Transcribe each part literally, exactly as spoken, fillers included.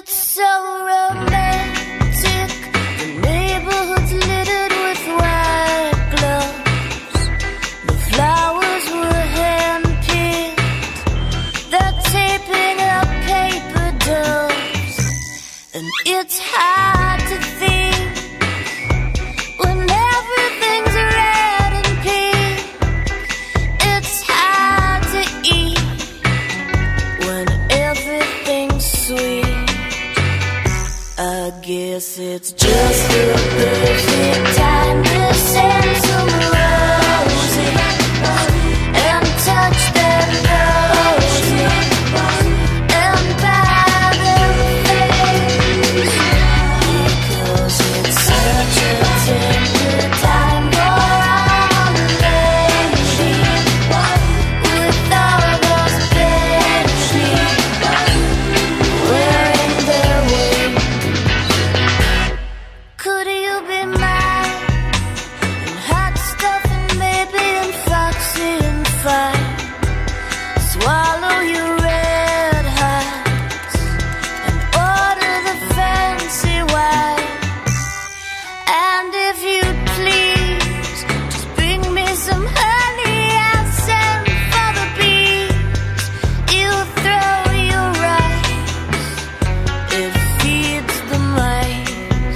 It's so romantic. The neighborhood's littered with white gloves. The flowers were hand-picked. They're taping up paper doves. And it's hard to think when everything's red and pink. It's hard to eat when everything's sweet. I guess it's just the perfect time to send some roses and touch their noses and buy their face, because it's such a tender time for our lady with all those babies wearing their wings. Could you be mine in hot stuff and maybe in foxy and fine? Swallow your red hearts and order the fancy wine. And if you please, just bring me some honey and send for the bees. You throw your rice, it feeds the mice.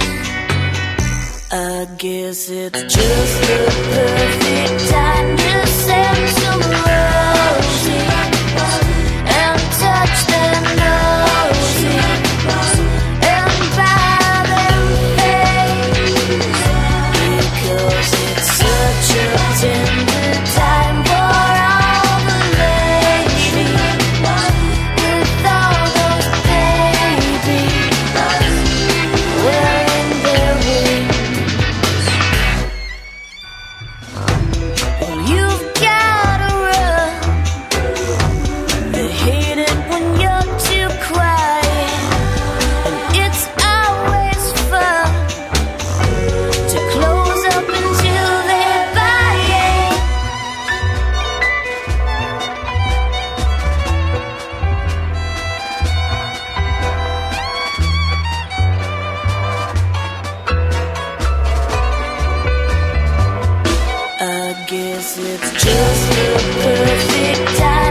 I guess it's just the perfect time to send some roses and touch their noses and buy them face, because it's such a tender time for all the ladies with all those babies wearing their wings. Well, you've gotta run. They hate it when you're too quiet, and it's always fun to close up until they buy it. I guess it's just the perfect time